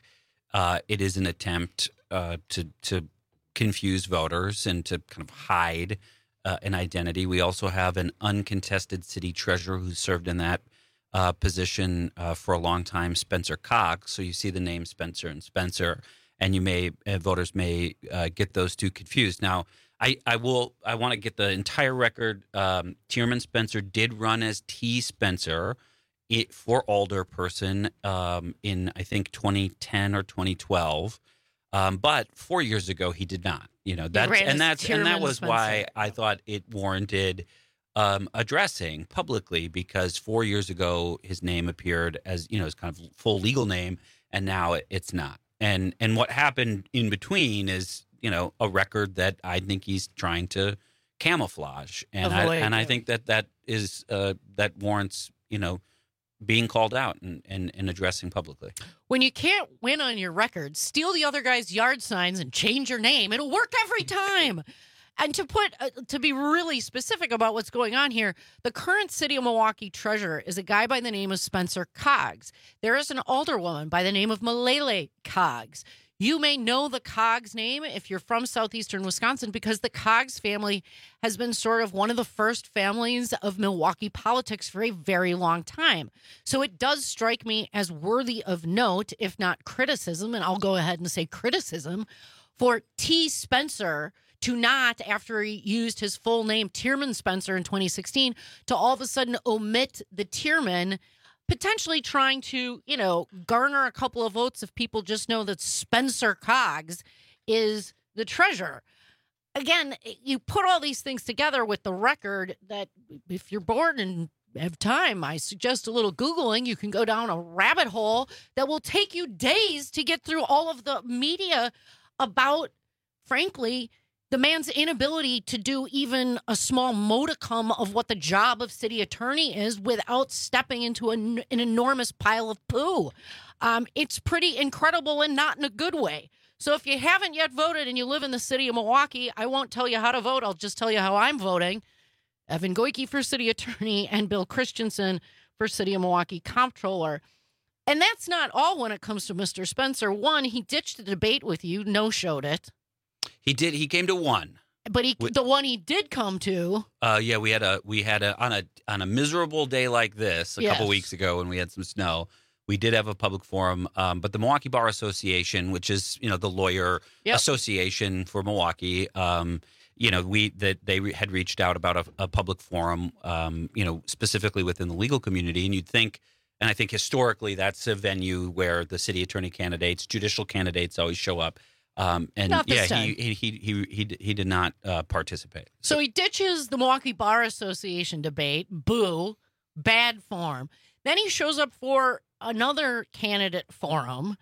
Uh, it is an attempt uh, to to confuse voters and to kind of hide uh, an identity. We also have an uncontested city treasurer who served in that uh, position uh, for a long time, Spencer Cox. So you see the name Spencer and Spencer, and you may uh, voters may uh, get those two confused. Now, I, I will I want to get the entire record. Um, Tierman Spencer did run as T. Spencer it, for alderperson um, in I think twenty ten or twenty twelve. Um, but four years ago, he did not. You know that's and that's and that was Spencer. Why I thought it warranted um, addressing publicly, because four years ago his name appeared as you know his kind of full legal name, and now it, it's not. And and what happened in between is you know a record that I think he's trying to camouflage, and Avoid, I and yeah. I think that that is uh, that warrants you know. being called out and, and, and addressing publicly. When you can't win on your record, steal the other guy's yard signs and change your name. It'll work every time. And to put uh, to be really specific about what's going on here, the current city of Milwaukee treasurer is a guy by the name of Spencer Coggs. There is an alderwoman by the name of Malele Coggs. You may know the Coggs name if you're from southeastern Wisconsin, because the Coggs family has been sort of one of the first families of Milwaukee politics for a very long time. So it does strike me as worthy of note, if not criticism, and I'll go ahead and say criticism, for T. Spencer to not, after he used his full name, Tierman Spencer, in twenty sixteen, to all of a sudden omit the Tierman, potentially trying to, you know, garner a couple of votes if people just know that Spencer Coggs is the treasurer. Again, you put all these things together with the record that if you're bored and have time, I suggest a little Googling. You can go down a rabbit hole that will take you days to get through all of the media about, frankly, the man's inability to do even a small modicum of what the job of city attorney is without stepping into an, an enormous pile of poo. Um, it's pretty incredible, and not in a good way. So if you haven't yet voted and you live in the city of Milwaukee, I won't tell you how to vote. I'll just tell you how I'm voting. Evan Goyke for city attorney and Bill Christensen for city of Milwaukee comptroller. And that's not all when it comes to Mister Spencer. One, he ditched the debate with you, no-showed it. He did. He came to one, but he the one he did come to. Uh, yeah, we had a we had a on a on a miserable day like this a yes. couple weeks ago when we had some snow. We did have a public forum, um, but the Milwaukee Bar Association, which is you know the lawyer yep. association for Milwaukee, um, you know we that they re- had reached out about a, a public forum, um, you know specifically within the legal community, and you'd think. And I think historically that's a venue where the city attorney candidates, judicial candidates always show up. Um, and yeah, he, he he he he he did not uh, participate. So he ditches the Milwaukee Bar Association debate. Boo, bad form. Then he shows up for another candidate forum.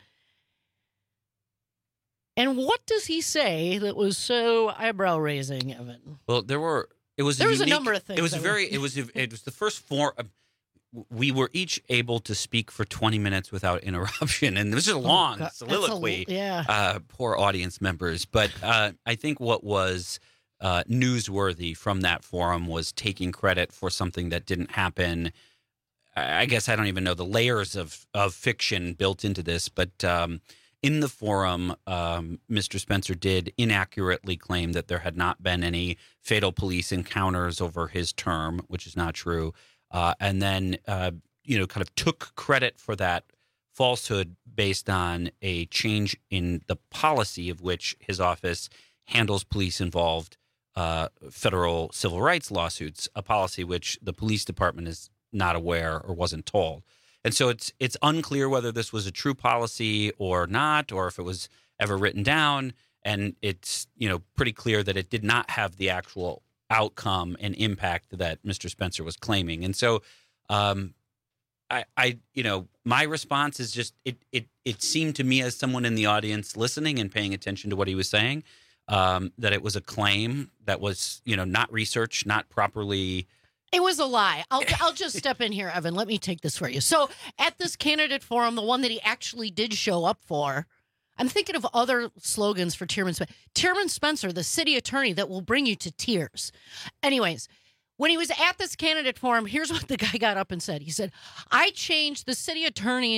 And what does he say that was so eyebrow raising, Evan? Well, there were. It was. There a was unique, a number of things. It was a very. It was. It was the first forum. We were each able to speak for twenty minutes without interruption. And this is a long oh, soliloquy. A, yeah. Uh, poor audience members. But uh, I think what was uh, newsworthy from that forum was taking credit for something that didn't happen. I guess I don't even know the layers of, of fiction built into this. But um, in the forum, um, Mister Spencer did inaccurately claim that there had not been any fatal police encounters over his term, which is not true. Uh, and then, uh, you know, kind of took credit for that falsehood based on a change in the policy of which his office handles police-involved uh, federal civil rights lawsuits, a policy which the police department is not aware or wasn't told. And so it's it's unclear whether this was a true policy or not, or if it was ever written down. And it's, you know, pretty clear that it did not have the actual outcome and impact that Mister Spencer was claiming. And so um, I, I, you know, my response is just it, it, it seemed to me as someone in the audience listening and paying attention to what he was saying, um, that it was a claim that was, you know, not researched, not properly. It was a lie. I'll, I'll just step in here, Evan. Let me take this for you. So at this candidate forum, the one that he actually did show up for, I'm thinking of other slogans for Tierman Spencer. Tierman Spencer, the city attorney that will bring you to tears. Anyways, when he was at this candidate forum, here's what the guy got up and said. He said, I changed the city attorney's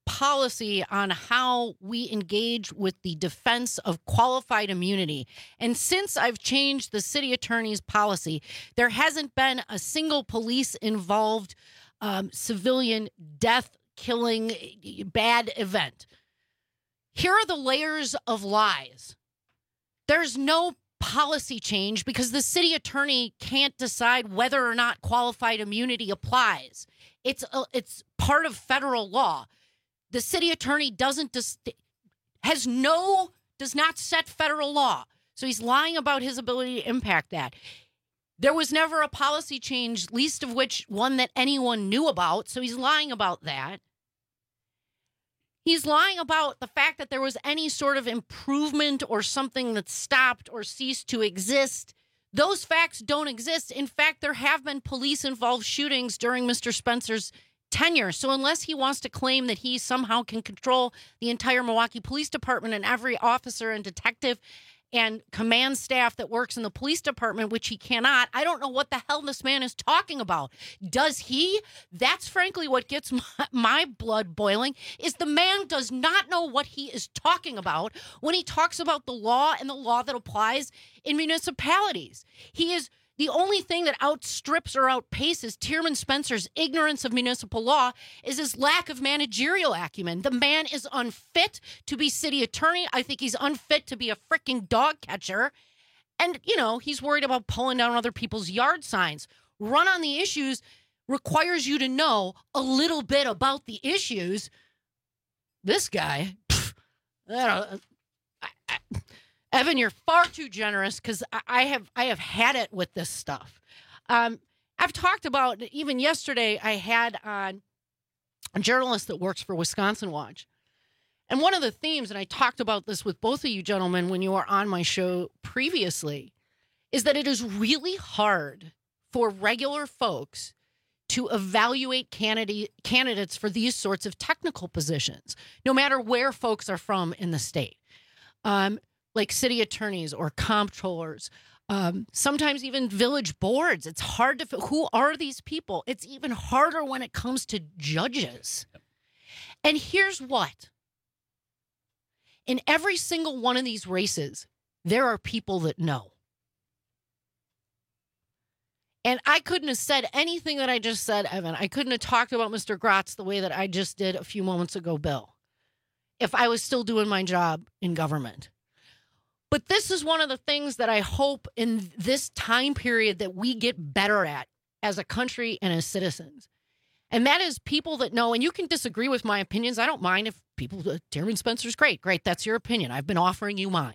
policy on how we engage with the defense of qualified immunity. And since I've changed the city attorney's policy, there hasn't been a single police involved um, civilian death, killing, bad event. Here are the layers of lies. There's no policy change because the city attorney can't decide whether or not qualified immunity applies. It's a, it's part of federal law. The city attorney doesn't dis- has no does not set federal law. So he's lying about his ability to impact that. There was never a policy change, least of which one that anyone knew about. So he's lying about that. He's lying about the fact that there was any sort of improvement or something that stopped or ceased to exist. Those facts don't exist. In fact, there have been police-involved shootings during Mister Spencer's tenure. So unless he wants to claim that he somehow can control the entire Milwaukee Police Department and every officer and detective and command staff that works in the police department, which he cannot, I don't know what the hell this man is talking about. Does he? That's frankly what gets my, my blood boiling, is the man does not know what he is talking about when he talks about the law and the law that applies in municipalities. He is the only thing that outstrips or outpaces Tierman Spencer's ignorance of municipal law is his lack of managerial acumen. The man is unfit to be city attorney. I think he's unfit to be a freaking dog catcher. And, you know, he's worried about pulling down other people's yard signs. Run on the issues requires you to know a little bit about the issues. This guy, pff, I don't, I, I, Evan, you're far too generous because I have I have had it with this stuff. Um, I've talked about, even yesterday, I had on a journalist that works for Wisconsin Watch. And one of the themes, and I talked about this with both of you gentlemen when you were on my show previously, is that it is really hard for regular folks to evaluate candidate, candidates for these sorts of technical positions, no matter where folks are from in the state. Um, like city attorneys or comptrollers, um, sometimes even village boards. It's hard to, who are these people? It's even harder when it comes to judges. And here's what. In every single one of these races, there are people that know. And I couldn't have said anything that I just said, Evan. I couldn't have talked about Mister Gratz the way that I just did a few moments ago, Bill, if I was still doing my job in government. But this is one of the things that I hope in this time period that we get better at as a country and as citizens. And that is people that know, and you can disagree with my opinions. I don't mind if people, uh, Tierman Spencer's great. Great, that's your opinion. I've been offering you mine.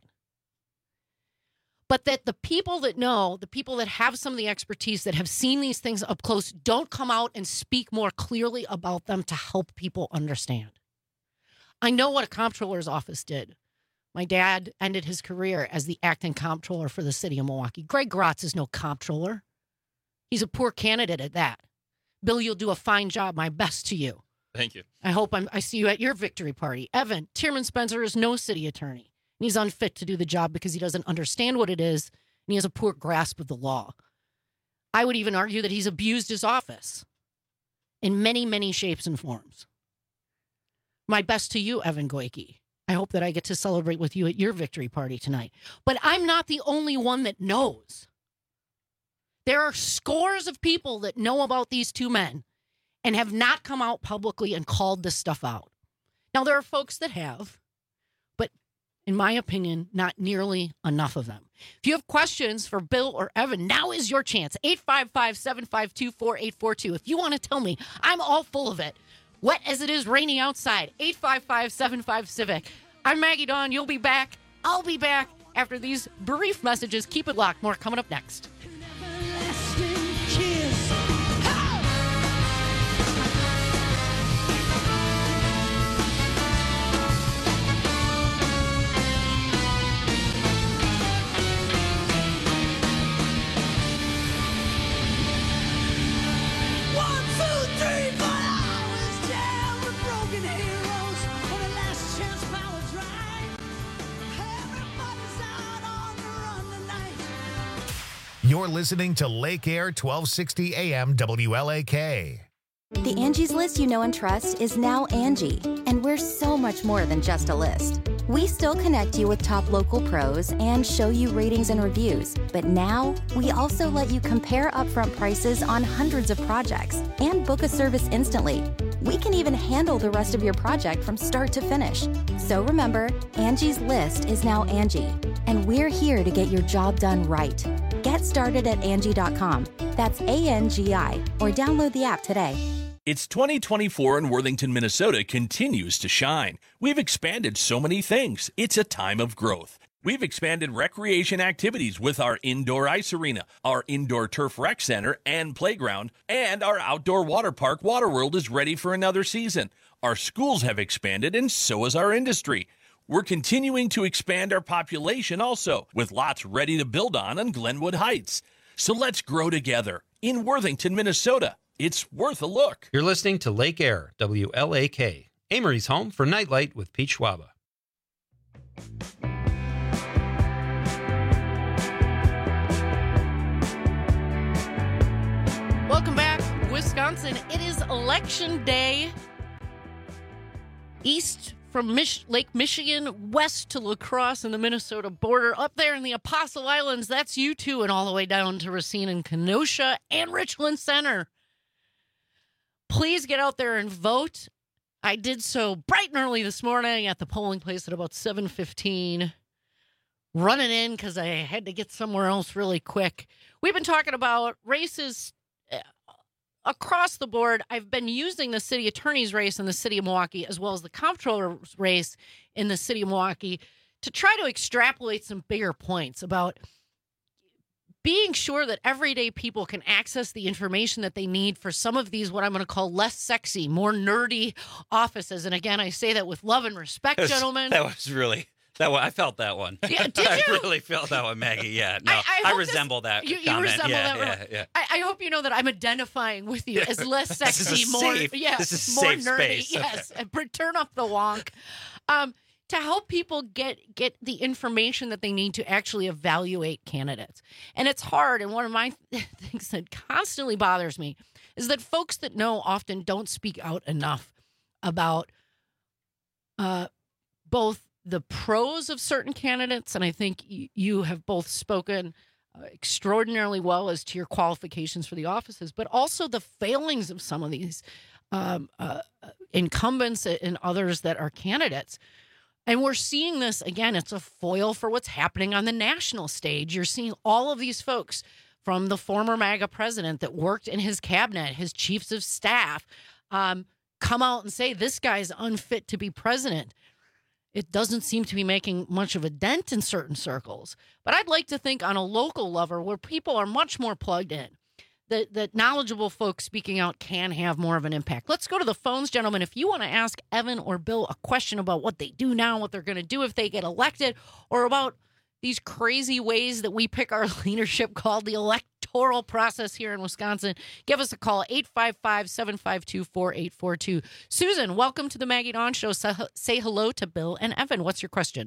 But that the people that know, the people that have some of the expertise, that have seen these things up close, don't come out and speak more clearly about them to help people understand. I know what a comptroller's office did. My dad ended his career as the acting comptroller for the city of Milwaukee. Greg Gratz is no comptroller. He's a poor candidate at that. Bill, you'll do a fine job. My best to you. Thank you. I hope I'm, I see you at your victory party. Evan, Tierman Spencer is no city attorney. And he's unfit to do the job because he doesn't understand what it is, and he has a poor grasp of the law. I would even argue that he's abused his office in many, many shapes and forms. My best to you, Evan Goyke. I hope that I get to celebrate with you at your victory party tonight. But I'm not the only one that knows. There are scores of people that know about these two men and have not come out publicly and called this stuff out. Now, there are folks that have, but in my opinion, not nearly enough of them. If you have questions for Bill or Evan, now is your chance. eight five five, seven five two, four eight four two. If you want to tell me, I'm all full of it. Wet as it is raining outside. eight five five, seven five, Civic. I'm Maggie Dawn. You'll be back. I'll be back after these brief messages. Keep it locked. More coming up next. You're listening to Lake Air twelve sixty A M W L A K. The Angie's List you know and trust is now Angie, and we're so much more than just a list. We still connect you with top local pros and show you ratings and reviews, but now we also let you compare upfront prices on hundreds of projects and book a service instantly. We can even handle the rest of your project from start to finish. So remember, Angie's List is now Angie, and we're here to get your job done right. Get started at Angie dot com. That's A N G I, or download the app today. It's twenty twenty-four and Worthington, Minnesota continues to shine. We've expanded so many things. It's a time of growth. We've expanded recreation activities with our indoor ice arena, our indoor turf rec center and playground, and our outdoor water park, Waterworld, is ready for another season. Our schools have expanded, and so has our industry. We're continuing to expand our population also, with lots ready to build on in Glenwood Heights. So let's grow together in Worthington, Minnesota. It's worth a look. You're listening to Lake Air, W L A K, Amory's home for Nightlight with Pete Schwaba. Welcome back, Wisconsin. It is election day. East from Mich- Lake Michigan, west to La Crosse and the Minnesota border, up there in the Apostle Islands, that's you too, and all the way down to Racine and Kenosha and Richland Center. Please get out there and vote. I did so bright and early this morning at the polling place at about seven fifteen. Running in because I had to get somewhere else really quick. We've been talking about races across the board. I've been using the city attorney's race in the city of Milwaukee as well as the comptroller's race in the city of Milwaukee to try to extrapolate some bigger points about being sure that everyday people can access the information that they need for some of these, what I'm going to call less sexy, more nerdy offices. And again, I say that with love and respect, was, gentlemen. That was really, that one, I felt that one. Yeah, did I you? really felt that one, Maggie. Yeah, no, I, I, I hope resemble this, that you, you comment. resemble yeah, that. yeah, yeah. I, I hope you know that I'm identifying with you as less This is sexy, a more, safe- yeah, this is more safe nerdy. space. Yes, and turn off the wonk. Um, to help people get get the information that they need to actually evaluate candidates. And it's hard. And one of my things that constantly bothers me is that folks that know often don't speak out enough about uh, both the pros of certain candidates, and I think y- you have both spoken uh, extraordinarily well as to your qualifications for the offices, but also the failings of some of these um, uh, incumbents and others that are candidates. And we're seeing this, again, it's a foil for what's happening on the national stage. You're seeing all of these folks from the former MAGA president that worked in his cabinet, his chiefs of staff, um, come out and say, this guy's unfit to be president. It doesn't seem to be making much of a dent in certain circles. But I'd like to think on a local level where people are much more plugged in, that, that knowledgeable folks speaking out can have more of an impact. Let's go to the phones, gentlemen. If you want to ask Evan or Bill a question about what they do now, what they're going to do if they get elected, or about these crazy ways that we pick our leadership called the electoral process here in Wisconsin, give us a call, eight five five, seven five two, four eight four two. Susan, welcome to the Maggie Dawn Show. Say hello to Bill and Evan. What's your question?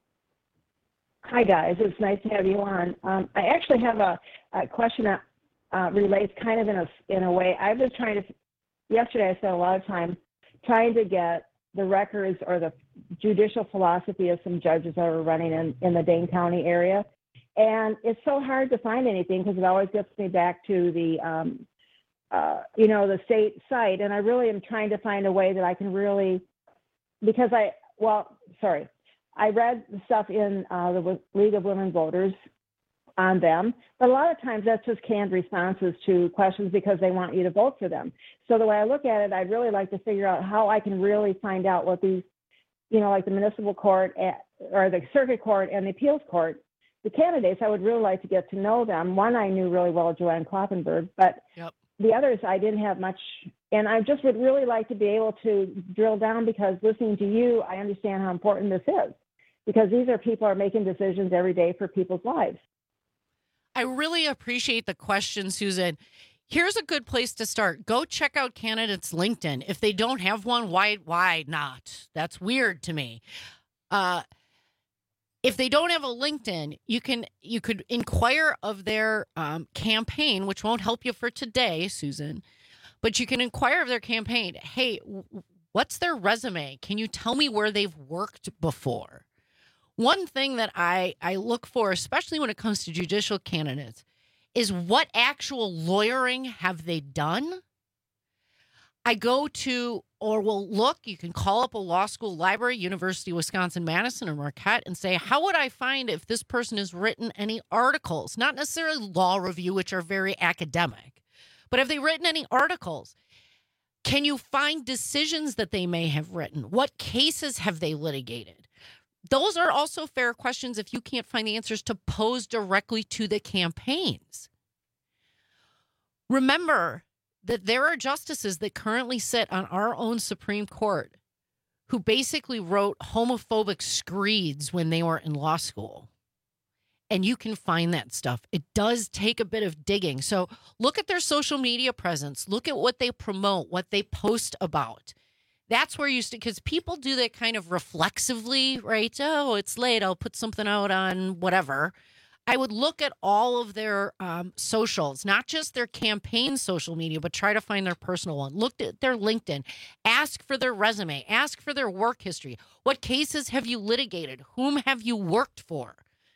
Hi, guys. It's nice to have you on. Um, I actually have a, a question that uh, relates kind of in a, in a way. I was trying to, yesterday I spent a lot of time trying to get the records or the judicial philosophy of some judges that are running in, in the Dane County area. And it's so hard to find anything because it always gets me back to the, um, uh, you know, the state site. And I really am trying to find a way that I can really, because I, well, sorry, I read the stuff in uh, the League of Women Voters on them, but a lot of times that's just canned responses to questions because they want you to vote for them. So the way I look at it, I'd really like to figure out how I can really find out what these, you know, like the municipal court at, or the circuit court and the appeals court, the candidates, I would really like to get to know them. One I knew really well, Joanne Kloppenberg, but yep. the others I didn't have much. And I just would really like to be able to drill down because listening to you, I understand how important this is because these are people who are making decisions every day for people's lives. I really appreciate the question, Susan. Here's a good place to start. Go check out candidates' LinkedIn. If they don't have one, why why not? That's weird to me. Uh, if they don't have a LinkedIn, you can you could inquire of their um, campaign, which won't help you for today, Susan. But you can inquire of their campaign. Hey, what's their resume? Can you tell me where they've worked before? One thing that I, I look for, especially when it comes to judicial candidates, is what actual lawyering have they done? I go to, or will look, you can call up a law school library, University of Wisconsin-Madison or Marquette, and say, how would I find if this person has written any articles? Not necessarily law review, which are very academic, but have they written any articles? Can you find decisions that they may have written? What cases have they litigated? Those are also fair questions if you can't find the answers to pose directly to the campaigns. Remember that there are justices that currently sit on our own Supreme Court who basically wrote homophobic screeds when they were in law school. And you can find that stuff. It does take a bit of digging. So look at their social media presence. Look at what they promote, what they post about. That's where you, because people do that kind of reflexively, right? Oh, it's late. I'll put something out on whatever. I would look at all of their um, socials, not just their campaign social media, but try to find their personal one. Look at their LinkedIn. Ask for their resume. Ask for their work history. What cases have you litigated? Whom have you worked for?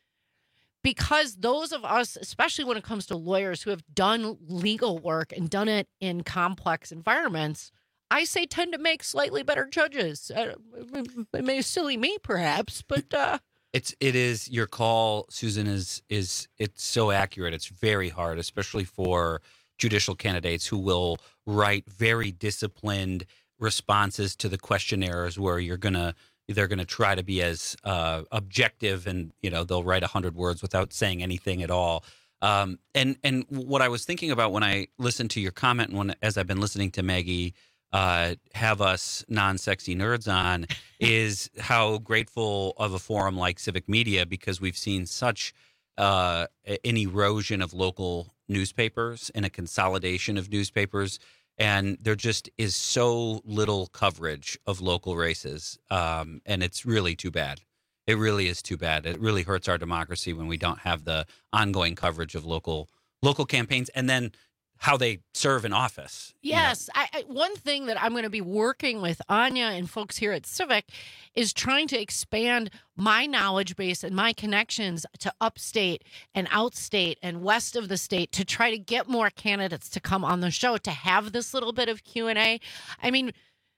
Because those of us, especially when it comes to lawyers who have done legal work and done it in complex environments, I say tend to make slightly better judges. Uh, it may silly me, perhaps, but... Uh, It's it is your call, Susan. Is is it's so accurate. It's very hard, especially for judicial candidates who will write very disciplined responses to the questionnaires, where you're gonna they're gonna try to be as uh, objective, and you know they'll write a hundred words without saying anything at all. Um, and and what I was thinking about when I listened to your comment, and when as I've been listening to Maggie Uh, have us non-sexy nerds on, is how grateful of a forum like Civic Media, because we've seen such uh, an erosion of local newspapers and a consolidation of newspapers, and there just is so little coverage of local races, um, and it's really too bad. It really is too bad. It really hurts our democracy when we don't have the ongoing coverage of local local campaigns, and then how they serve in office. Yes. I, I, one thing that I'm going to be working with Anya and folks here at Civic is trying to expand my knowledge base and my connections to upstate and outstate and west of the state to try to get more candidates to come on the show to have this little bit of Q and A. I mean,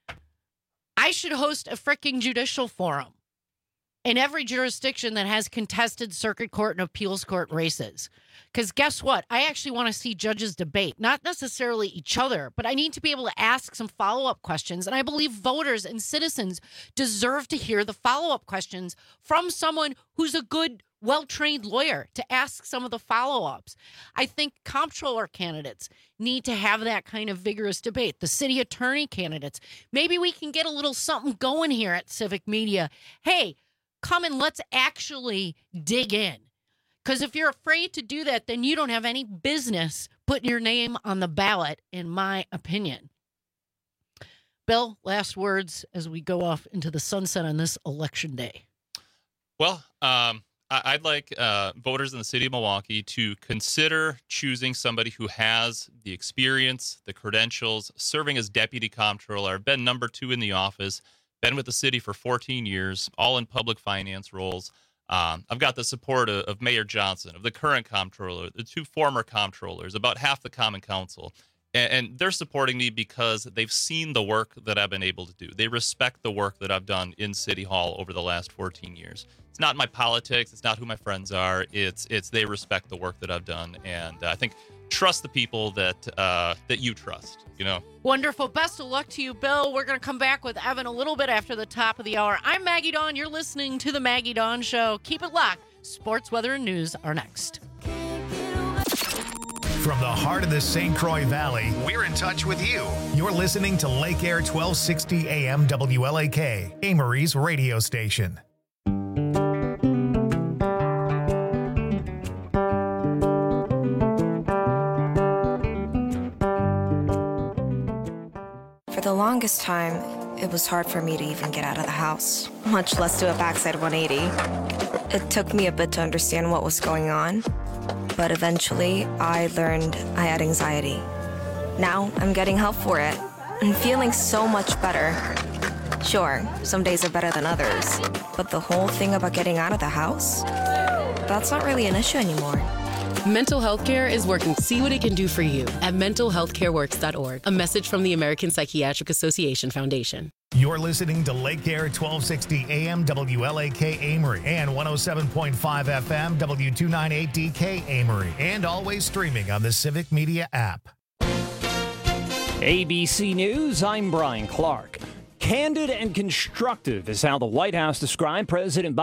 I should host a freaking judicial forum in every jurisdiction that has contested circuit court and appeals court races. Because guess what? I actually want to see judges debate, not necessarily each other, but I need to be able to ask some follow-up questions. And I believe voters and citizens deserve to hear the follow-up questions from someone who's a good, well-trained lawyer to ask some of the follow-ups. I think comptroller candidates need to have that kind of vigorous debate. The city attorney candidates. Maybe we can get a little something going here at Civic Media. Hey, come and let's actually dig in. Because if you're afraid to do that, then you don't have any business putting your name on the ballot, in my opinion. Bill, last words as we go off into the sunset on this election day. Well, um, I'd like uh, voters in the city of Milwaukee to consider choosing somebody who has the experience, the credentials, serving as deputy comptroller, been number two in the office, been with the city for fourteen years, all in public finance roles. Um, I've got the support of, of Mayor Johnson, of the current comptroller, the two former comptrollers, about half the common council. And, and they're supporting me because they've seen the work that I've been able to do. They respect the work that I've done in City Hall over the last fourteen years. It's not my politics. It's not who my friends are. It's it's they respect the work that I've done. And uh, I think trust the people that uh, that you trust, you know. Wonderful. Best of luck to you, Bill. We're going to come back with Evan a little bit after the top of the hour. I'm Maggie Dawn. You're listening to The Maggie Dawn Show. Keep it locked. Sports, weather, and news are next. From the heart of the Saint Croix Valley, we're in touch with you. You're listening to Lake Air twelve sixty A M W L A K, Amory's radio station. For the longest time, it was hard for me to even get out of the house, much less do a backside one eighty. It took me a bit to understand what was going on, but eventually I learned I had anxiety. Now I'm getting help for it and feeling so much better. Sure, some days are better than others, but the whole thing about getting out of the house, that's not really an issue anymore. Mental health care is working. See what it can do for you at mental health care works dot org. A message from the American Psychiatric Association Foundation. You're listening to Lake Air twelve sixty A M W L A K Amory and one oh seven point five F M W two ninety-eight D K Amory, and always streaming on the Civic Media app. A B C News, I'm Brian Clark. Candid and constructive is how the White House described President Biden.